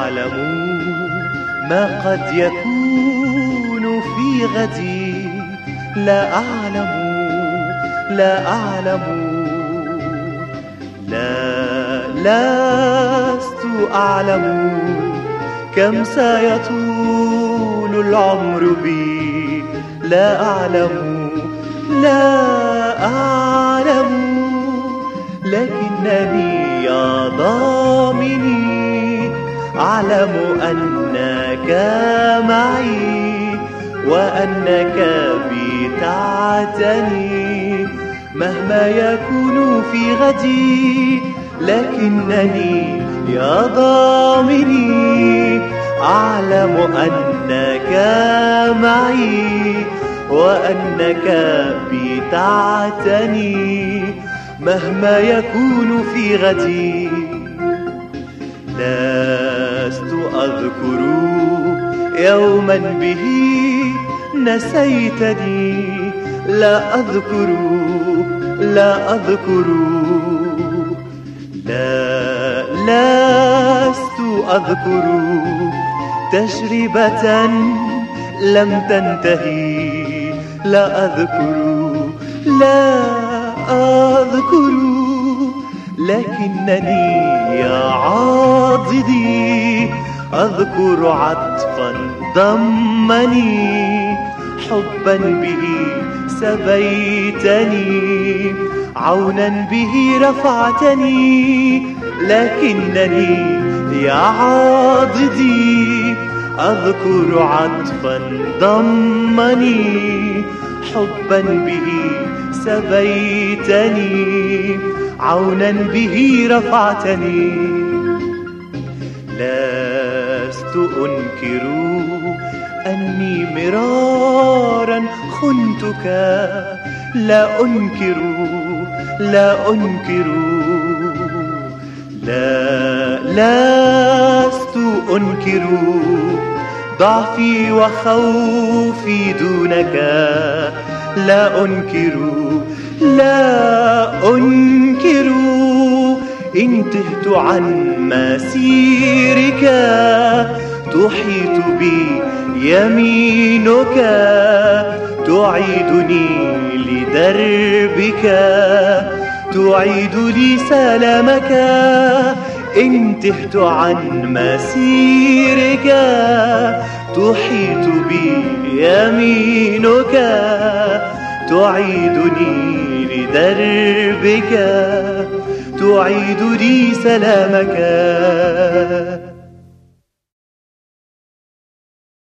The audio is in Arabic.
أعلم ما قد يكون في غدي، لا أعلم لا أعلم، لست أعلم كم سيطول العمر بي، لا أعلم لا أعلم، لكنني يا ضامني أعلم أنك معي وأنك بي تعتني مهما يكون في غدي، لكنني يا ضامني أعلم أنك معي وأنك بي تعتني مهما يكون في غدي. لست أذكر يوما به نسيتني، لا أذكر لا أذكر، لست أذكر تجربة لم تنتهي، لا أذكر لا أذكر، لكنني يا عاضدي أذكر عطفا ضمني، حبا به سبيتني، عونا به رفعتني، لكنني يا عاضدي أذكر عطفا ضمني، حبا به سبيتني، عونا به رفعتني. لست أنكر أني مرارا خنتك، لا أنكر لا أنكر، لست أنكر ضعفي وخوفي دونك، لا أنكر لا أنكر، إن تهت عن مسيرك تحيط بي يمينك، تعيدني لدربك، تعيد لي سلامك، إن تهت عن مسيرك تحيط بي يمينك، تعيدني لدربك، تعيد لي سلامك.